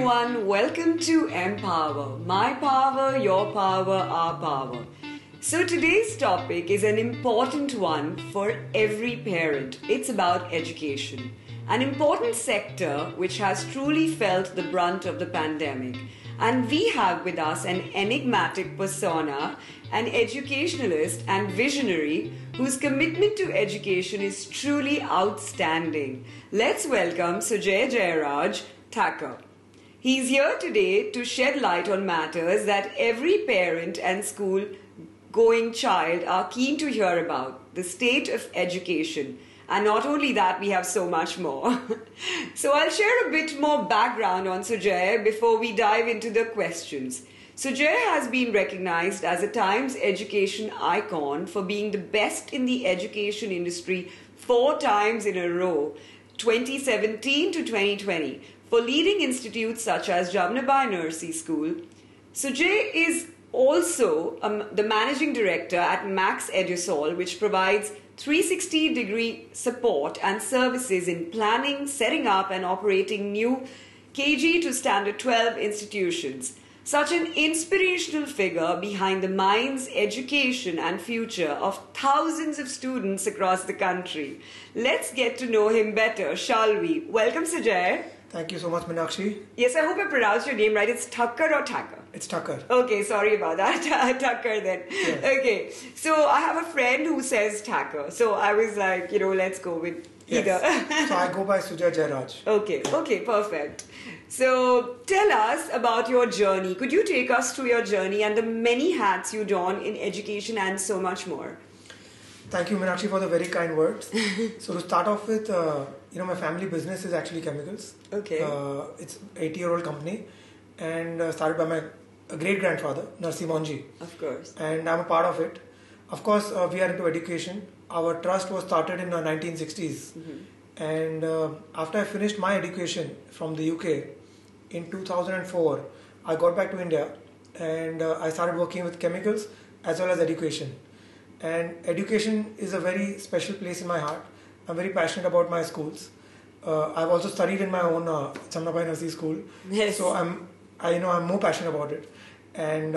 everyone, welcome to Empower. My power, your power, our power. So today's topic is an important one for every parent. It's about education, an important sector which has truly felt the brunt of the pandemic. And we have with us an enigmatic persona, an educationalist and visionary whose commitment to education is truly outstanding. Let's welcome Sujay Jayaraj Thakur. He's here today to shed light on matters that every parent and school going child are keen to hear about, the state of education. And not only that, we have so much more. So I'll share a bit more background on Sujay before we dive into the questions. Sujay has been recognized as a Times education icon for being the best in the education industry 4 times in a row, 2017 to 2020, for leading institutes such as Jamnabai Nursery School. Sujay is also the managing director at Max Edusol, which provides 360-degree support and services in planning, setting up and operating new KG to Standard 12 institutions. Such an inspirational figure behind the minds, education and future of thousands of students across the country. Let's get to know him better, shall we? Welcome, Sujay. Thank you so much, Meenakshi. Yes, I hope I pronounced your name right. It's Thakur or Thakur? It's Thakur. Okay, sorry about that. Thakur then. Yes. Okay, so I have a friend who says Thakur. So I was like, let's go with either. Yes. So I go by Sujay Jayaraj. Okay, perfect. So tell us about your journey. Could you take us through your journey and the many hats you don in education and so much more? Thank you, Meenakshi, for the very kind words. So to start off with, my family business is actually chemicals. Okay. It's an 80-year-old company and started by my great-grandfather, Narsi Monji. Of course. And I'm a part of it. Of course, we are into education. Our trust was started in the 1960s. Mm-hmm. And after I finished my education from the UK in 2004, I got back to India and I started working with chemicals as well as education. And education is a very special place in my heart. I'm very passionate about my schools. I've also studied in my own Jamnabai Nursery School. Yes. So I'm more passionate about it. And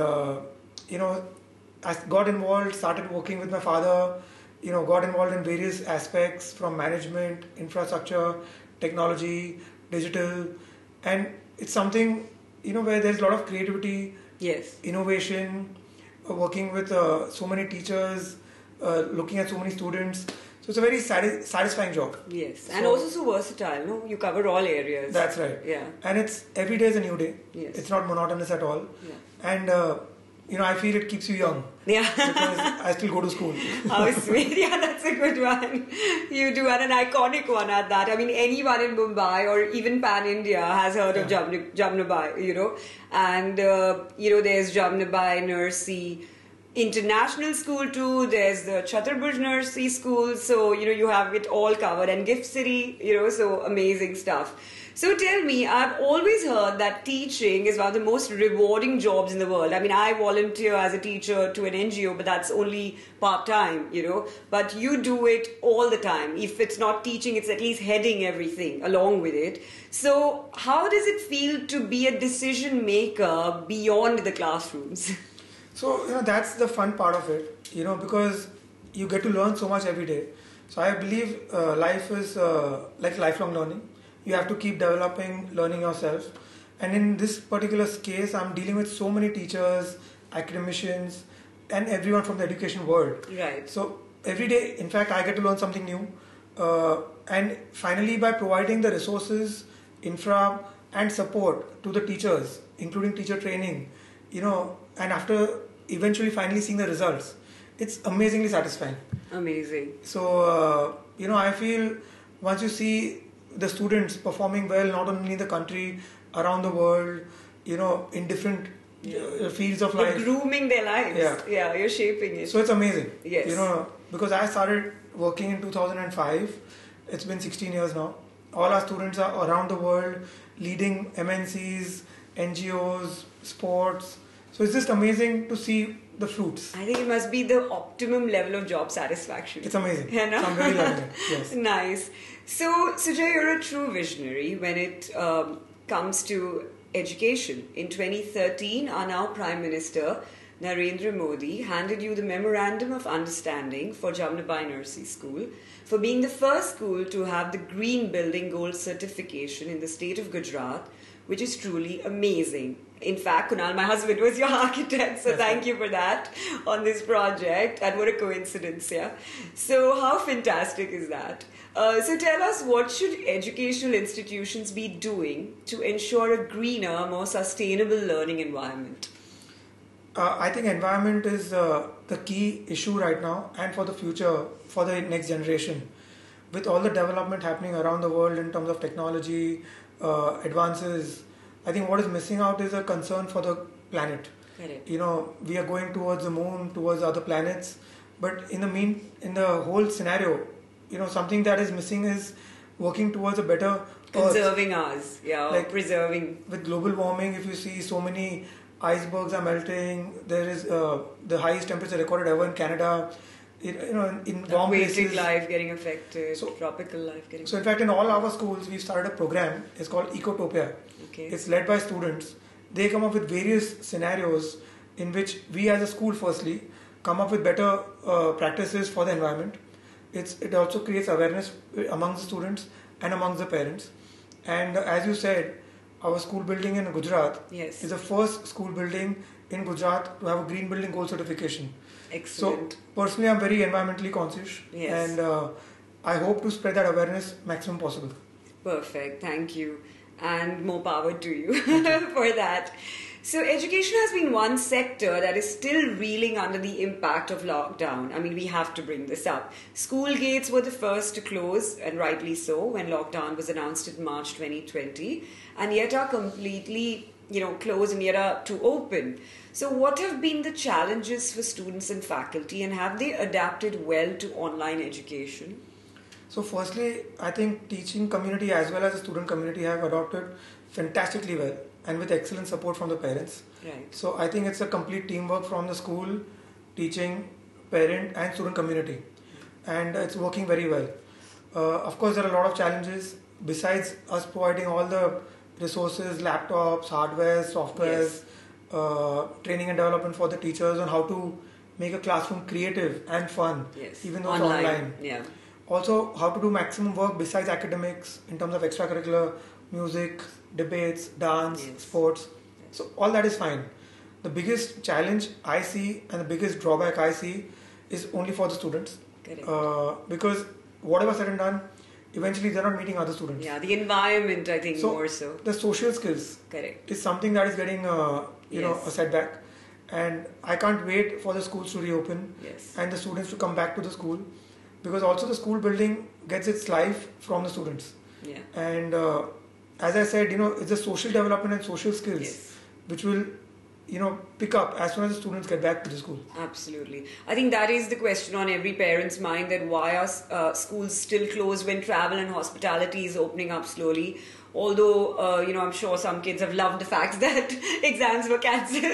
I got involved, started working with my father. Got involved in various aspects from management, infrastructure, technology, digital, and it's something where there's a lot of creativity, yes, innovation. Working with so many teachers, looking at so many students. So it's a very satisfying job. Yes, and also so versatile, no? You cover all areas. That's right. Yeah. And it's every day is a new day. Yes. It's not monotonous at all. Yeah. And, I feel it keeps you young. Yeah. Because I still go to school. How sweet. Yeah, that's a good one. You do, and an iconic one at that. I mean, anyone in Mumbai or even pan-India has heard of Jamnabai, And, there's Jamnabai Nursery International School too. There's the Chaturbhuj Nursery School. So, you have it all covered. And Gift City, so amazing stuff. So tell me, I've always heard that teaching is one of the most rewarding jobs in the world. I mean, I volunteer as a teacher to an NGO, but that's only part-time, But you do it all the time. If it's not teaching, it's at least heading everything along with it. So how does it feel to be a decision maker beyond the classrooms? So, that's the fun part of it, because you get to learn so much every day. So I believe life is like lifelong learning. You have to keep developing, learning yourself. And in this particular case, I'm dealing with so many teachers, academicians, and everyone from the education world. Right. So every day, in fact, I get to learn something new. And finally, by providing the resources, infra, and support to the teachers, including teacher training, and after eventually finally seeing the results, it's amazingly satisfying. Amazing. So, I feel once you see the students performing well, not only in the country, around the world, in different fields of life. You're grooming their lives. Yeah, you're shaping it. So it's amazing. Yes. Because I started working in 2005. It's been 16 years now. All our students are around the world, leading MNCs, NGOs, sports. So it's just amazing to see the fruits. I think it must be the optimum level of job satisfaction. It's amazing. Yeah, no? So I'm really loving it. Yes. Nice. So, Sujay, you're a true visionary when it comes to education. In 2013, our now Prime Minister, Narendra Modi, handed you the Memorandum of Understanding for Jamnabai Nursery School for being the first school to have the Green Building Gold certification in the state of Gujarat, which is truly amazing. In fact, Kunal, my husband was your architect, so thank you for that on this project. And what a coincidence, yeah. So how fantastic is that? So tell us, what should educational institutions be doing to ensure a greener, more sustainable learning environment? I think environment is the key issue right now, and for the future, for the next generation. With all the development happening around the world in terms of technology, advances, I think what is missing out is a concern for the planet. Correct. We are going towards the moon, towards other planets, but in the whole scenario, something that is missing is working towards a better Conserving Earth. ours, yeah, Like, preserving. With global warming, if you see so many icebergs are melting, there is the highest temperature recorded ever in Canada. In warm Aquatic places. life getting affected, So- tropical life getting So in fact, in all our schools, we've started a program. It's called Ecotopia. Okay. It's led by students. They come up with various scenarios in which we as a school, firstly, come up with better practices for the environment. It also creates awareness amongst the students and amongst the parents. And as you said, our school building in Gujarat Yes. is the first school building in Gujarat to have a Green Building Gold certification. Excellent. So personally, I'm very environmentally conscious, Yes. and I hope to spread that awareness maximum possible. Perfect. Thank you. And more power to you for that. So education has been one sector that is still reeling under the impact of lockdown. I mean, we have to bring this up. School gates were the first to close, and rightly so, when lockdown was announced in March 2020, and yet are completely, closed and yet are to open. So what have been the challenges for students and faculty, and have they adapted well to online education? So firstly, I think teaching community as well as the student community have adopted fantastically well and with excellent support from the parents. Right. So I think it's a complete teamwork from the school, teaching, parent and student community, and it's working very well. Of course, there are a lot of challenges besides us providing all the resources, laptops, hardware, softwares, training and development for the teachers on how to make a classroom creative and fun, Yes. even though it's online. Yeah. Also, how to do maximum work besides academics in terms of extracurricular, music, debates, dance, Yes. sports. So all that is fine. The biggest challenge I see and the biggest drawback I see is only for the students. Correct. Because whatever said and done, eventually they're not meeting other students. Yeah, the environment, I think, So more so. the social skills Correct. is something that is getting Yes. a setback, and I can't wait for the schools to reopen Yes. and the students to come back to the school, because also the school building gets its life from the students. Yeah. And as I said, it's the social development and social skills Yes. which will pick up as soon as the students get back to the school. Absolutely. I think that is the question on every parent's mind, that why are schools still closed when travel and hospitality is opening up slowly. Although, I'm sure some kids have loved the fact that exams were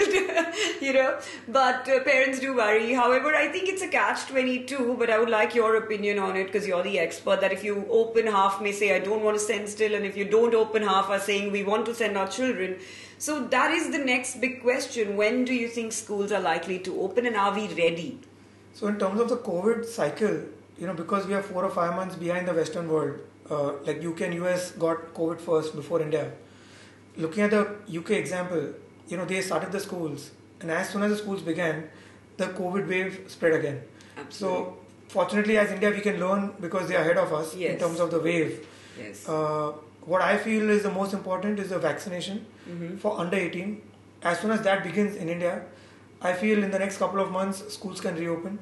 cancelled, but parents do worry. However, I think it's a catch-22, but I would like your opinion on it because you're the expert, that if you open half may say, I don't want to send still, and if you don't open half are saying, we want to send our children. So that is the next big question. When do you think schools are likely to open, and are we ready? So in terms of the COVID cycle, because we are 4 or 5 months behind the Western world, like UK and US got COVID first before India. Looking at the UK example, they started the schools, and as soon as the schools began, the COVID wave spread again. Absolutely. So fortunately, as India, we can learn because they are ahead of us Yes. in terms of the wave. Yes. What I feel is the most important is the vaccination for under 18. As soon as that begins in India, I feel in the next couple of months, schools can reopen.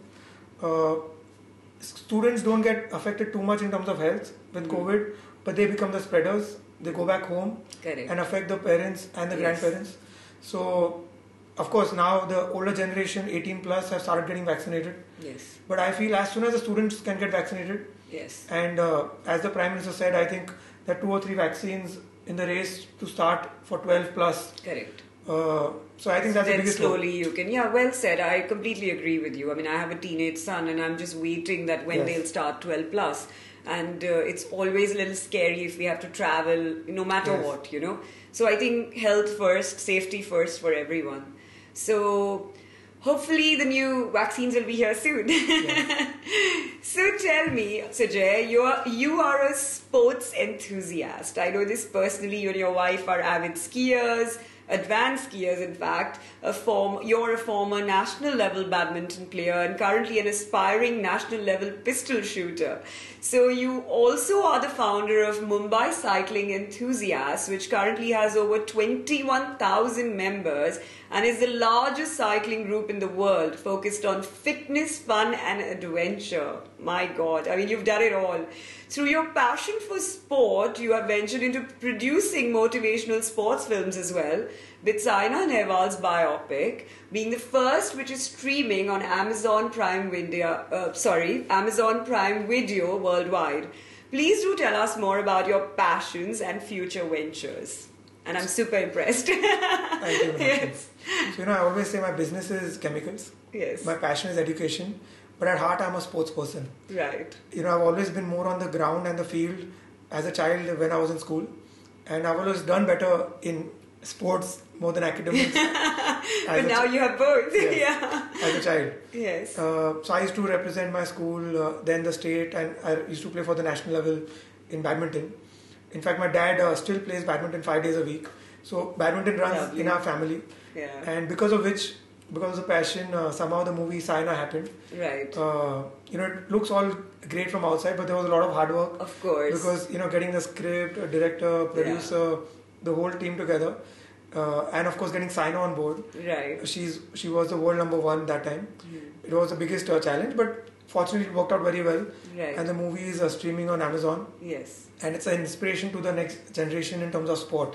Students don't get affected too much in terms of health with COVID, but they become the spreaders. They go back home Correct. and affect the parents and the Yes. grandparents. So, of course, now the older generation, 18 plus, have started getting vaccinated. Yes. But I feel as soon as the students can get vaccinated, Yes. and as the Prime Minister said, I think there are 2 or 3 vaccines in the race to start for 12 plus. Correct. So I think that's the Then biggest hope. slowly you can. Yeah, well said. I completely agree with you. I mean, I have a teenage son, and I'm just waiting that when Yes. they'll start 12 plus. and it's always a little scary if we have to travel, no matter Yes. what, you know. So I think health first, safety first for everyone. So hopefully the new vaccines will be here soon. Yes. So tell me, Sujay, you are a sports enthusiast. I know this personally. You and your wife are avid skiers, advanced skiers, in fact. You're a former national level badminton player and currently an aspiring national level pistol shooter. So you also are the founder of Mumbai Cycling Enthusiasts, which currently has over 21,000 members and is the largest cycling group in the world focused on fitness, fun and adventure. My God, I mean, you've done it all. Through your passion for sport, you have ventured into producing motivational sports films as well, with Saina Nehwal's biopic being the first which is streaming on Amazon Prime Video worldwide. Please do tell us more about your passions and future ventures. And I'm super impressed. Thank you. Yes. So, I always say my business is chemicals. Yes. My passion is education. But at heart, I'm a sports person. Right. I've always been more on the ground and the field as a child when I was in school. And I've always done better in sports more than academics. But now you have both. Yes, Yeah. as a child. Yes. So I used to represent my school, then the state, and I used to play for the national level in badminton. In fact, my dad still plays badminton 5 days a week. So badminton runs Lovely. in our family. Yeah. And because of the passion, somehow the movie Saina happened. Right. It looks all great from outside, but there was a lot of hard work. Of course. Because, getting the script, a director, producer, the whole team together. And of course, getting Saina on board. Right. She was the world number one that time. It was the biggest challenge, but fortunately it worked out very well. Right. And the movie is streaming on Amazon. Yes. And it's an inspiration to the next generation in terms of sport.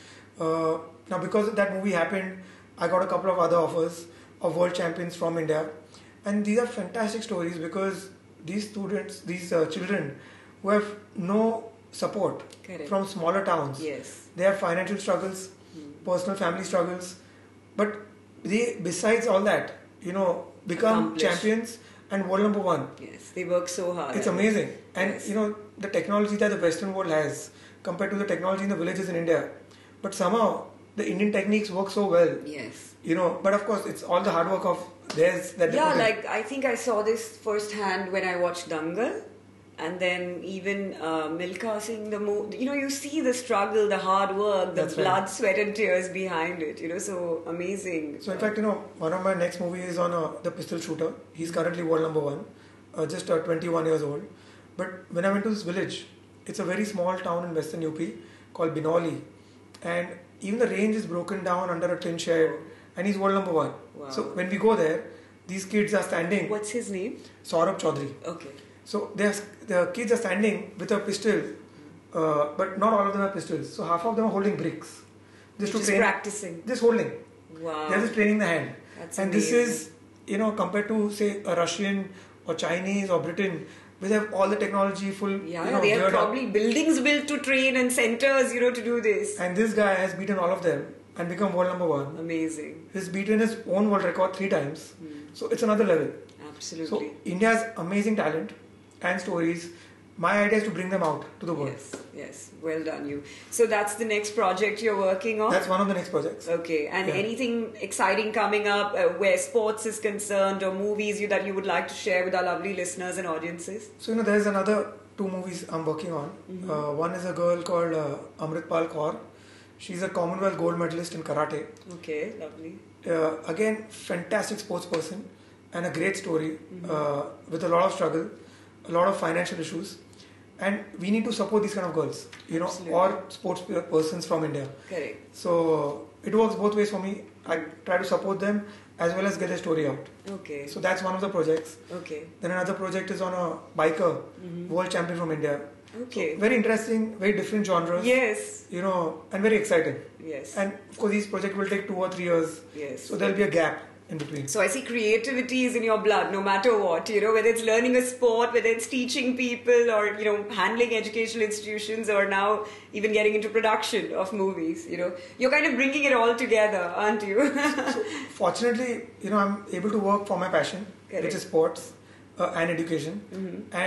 Now, because that movie happened, I got a couple of other offers of world champions from India. And these are fantastic stories because these students, these children who have no support Correct. from smaller towns, Yes. they have financial struggles, personal family struggles, but they, besides all that, become Accomplish. champions and world number one. Yes. They work so hard. It's amazing. And Yes. the technology that the Western world has compared to the technology in the villages in India. But somehow the Indian techniques work so well. Yes. But of course it's all the hard work of theirs that they Yeah, put in. like I think I saw this firsthand when I watched Dangal. And then even Milka Singh, the movie, you see the struggle, the hard work, the That's right. blood, sweat and tears behind it, so amazing. So in fact, one of my next movies is on the pistol shooter. He's currently world number one, just 21 years old. But when I went to this village, it's a very small town in western UP called Binoli. And even the range is broken down under a tin shed and he's world number one. Wow. So when we go there, these kids are standing. What's his name? Saurabh Chaudhary. Okay. So the kids are standing with a pistol, but not all of them have pistols. So half of them are holding bricks. Just practicing. Just holding. Wow. They're just training the hand. That's and amazing. This is, compared to say a Russian or Chinese or Britain, we have all the technology full. Yeah, they have geared up. probably buildings built to train and centers, to do this. And this guy has beaten all of them and become world number one. Amazing. He's beaten his own world record 3 times. So it's another level. Absolutely. So India has amazing talent and stories. My idea is to bring them out to the world. Yes. Well done, you. So that's the next project you're working on? That's one of the next projects. Okay. And Yeah. anything exciting coming up where sports is concerned or movies that you would like to share with our lovely listeners and audiences? So, there's another 2 movies I'm working on. One is a girl called Amritpal Kaur. She's a Commonwealth gold medalist in karate. Okay, lovely. Again, fantastic sports person and a great story with a lot of struggle, a lot of financial issues. And we need to support these kind of girls, Absolutely. or sports persons from India. Correct. So it works both ways for me. I try to support them as well as get their story out. Okay. So that's one of the projects. Okay. Then another project is on a biker, world champion from India. Okay. So very interesting, very different genres. Yes. And very exciting. Yes. And of course, these projects will take 2 or 3 years. Yes. So there'll be a gap in between. So I see creativity is in your blood, no matter what, whether it's learning a sport, whether it's teaching people or, handling educational institutions or now even getting into production of movies, You're kind of bringing it all together, aren't you? So fortunately, I'm able to work for my passion, Correct. which is sports and education. And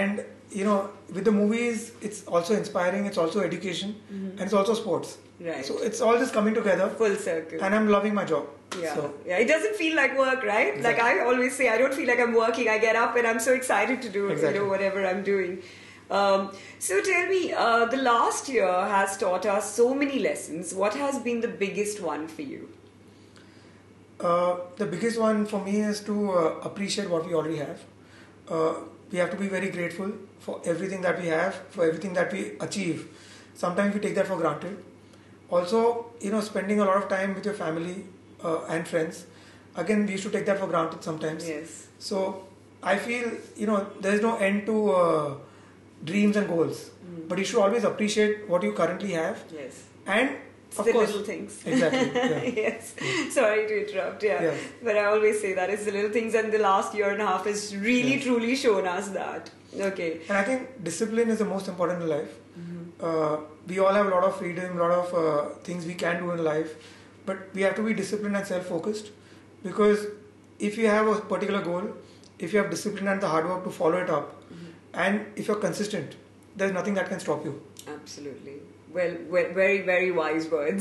with the movies, it's also inspiring, it's also education, and it's also sports. Right. So it's all just coming together. Full circle. And I'm loving my job. Yeah. So, Yeah. It doesn't feel like work, right? Exactly. Like I always say, I don't feel like I'm working. I get up and I'm so excited to do whatever I'm doing. So tell me, the last year has taught us so many lessons. What has been the biggest one for you? The biggest one for me is to appreciate what we already have. We have to be very grateful for everything that we have, for everything that we achieve. Sometimes we take that for granted. Also, spending a lot of time with your family and friends. Again, we used to take that for granted sometimes. Yes. So I feel, there is no end to dreams and goals. But you should always appreciate what you currently have. Yes. And it's of the course, little things. Exactly. Yeah. Yes. Sorry to interrupt. Yeah. Yes. But I always say that it's the little things, and the last year and a half has really, truly shown us that. Okay. And I think discipline is the most important in life. We all have a lot of freedom, a lot of things we can do in life, but we have to be disciplined and self-focused, because if you have a particular goal, if you have discipline and the hard work to follow it up, and if you're consistent, there's nothing that can stop you. Absolutely. Well, very, very wise words.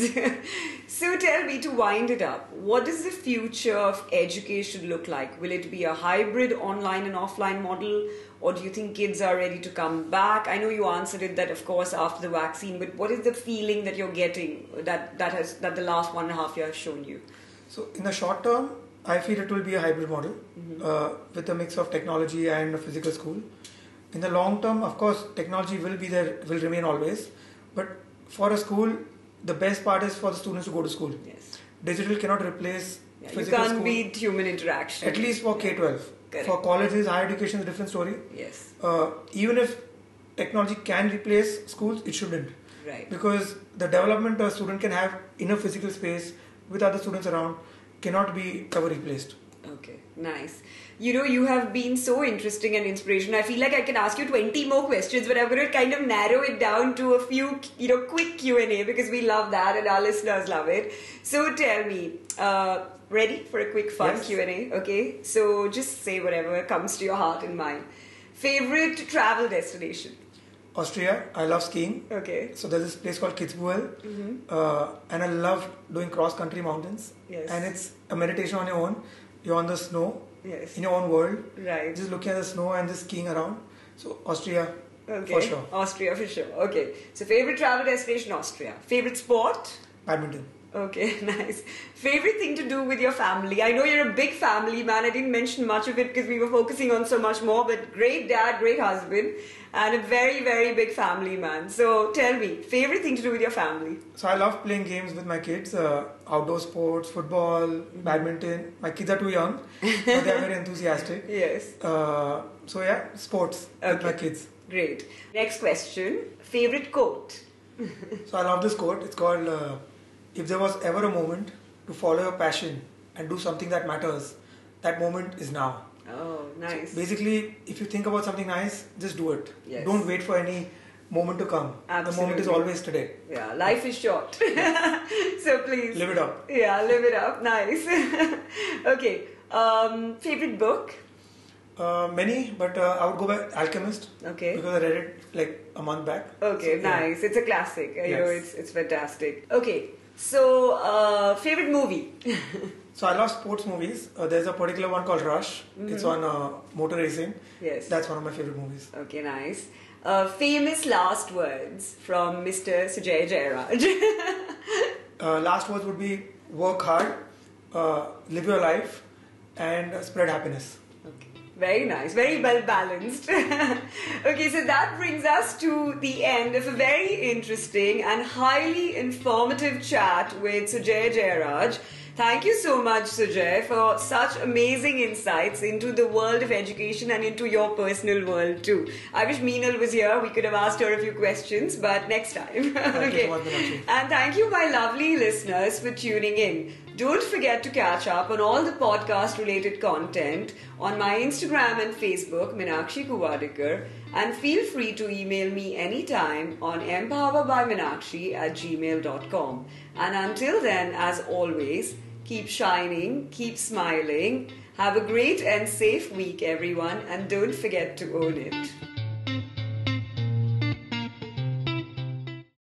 So tell me, to wind it up, what does the future of education look like? Will it be a hybrid online and offline model? Or do you think kids are ready to come back? I know you answered it that, of course, after the vaccine, but what is the feeling that you're getting that the last 1.5 years has shown you? So in the short term, I feel it will be a hybrid model with a mix of technology and a physical school. In the long term, of course, technology will be there, will remain always. But for a school, the best part is for the students to go to school. Yes. Digital cannot replace physical school. You can't beat human interaction. At least for K-12. Correct. For colleges, higher education is a different story. Yes. Even if technology can replace schools, it shouldn't. Right. Because the development a student can have in a physical space with other students around cannot be ever replaced. Okay, nice. You have been so interesting and inspirational. I feel like I can ask you 20 more questions, but I'm going to kind of narrow it down to a few, quick Q&A, because we love that and our listeners love it. So tell me, ready for a quick fun Q&A? Okay, so just say whatever comes to your heart and mind. Favorite travel destination? Austria. I love skiing. Okay. So there's this place called Kitzbühel, and I love doing cross-country mountains. Yes. And it's a meditation on your own. You're on the snow. Yes. In your own world. Right. Just looking at the snow and just skiing around. So Austria, okay. for sure. Austria for sure. Okay. So favorite travel destination, Austria. Favorite sport? Badminton. Okay, nice. Favorite thing to do with your family? I know you're a big family man. I didn't mention much of it because we were focusing on so much more, but great dad, great husband, and a very, very big family man. So tell me, favorite thing to do with your family? So I love playing games with my kids, outdoor sports, football, badminton. My kids are too young, but they are very enthusiastic. Yes. So yeah, sports with my kids. Great. Next question, favorite quote? So I love this quote. It's called, if there was ever a moment to follow your passion and do something that matters, that moment is now. Oh, nice. So basically, if you think about something nice, just do it. Yes. Don't wait for any moment to come. Absolutely. The moment is always today. Yeah, life is short. So please. Live it up. Yeah, live it up. Nice. Okay. Favorite book? Many, but I would go by Alchemist. Okay. Because I read it like a month back. Okay, so, nice. It's a classic. You know, Yes. it's fantastic. Okay. So, favorite movie? So I love sports movies. There's a particular one called Rush. It's on motor racing. Yes. That's one of my favorite movies. Okay, nice. Famous last words from Mr. Sujay Jairaj. Last words would be work hard, live your life, and spread happiness. Okay. Very nice, very well balanced. Okay, so that brings us to the end of a very interesting and highly informative chat with Sujay Jairaj. Thank you so much, Sujay, for such amazing insights into the world of education and into your personal world too. I wish Meenal was here. We could have asked her a few questions, but next time. Thank you so much, Meenakshi. And thank you, my lovely listeners, for tuning in. Don't forget to catch up on all the podcast-related content on my Instagram and Facebook, Meenakshi Kuvadikar, and feel free to email me anytime on empowerbyminakshi@gmail.com. And until then, as always, keep shining, keep smiling, have a great and safe week, everyone, and don't forget to own it.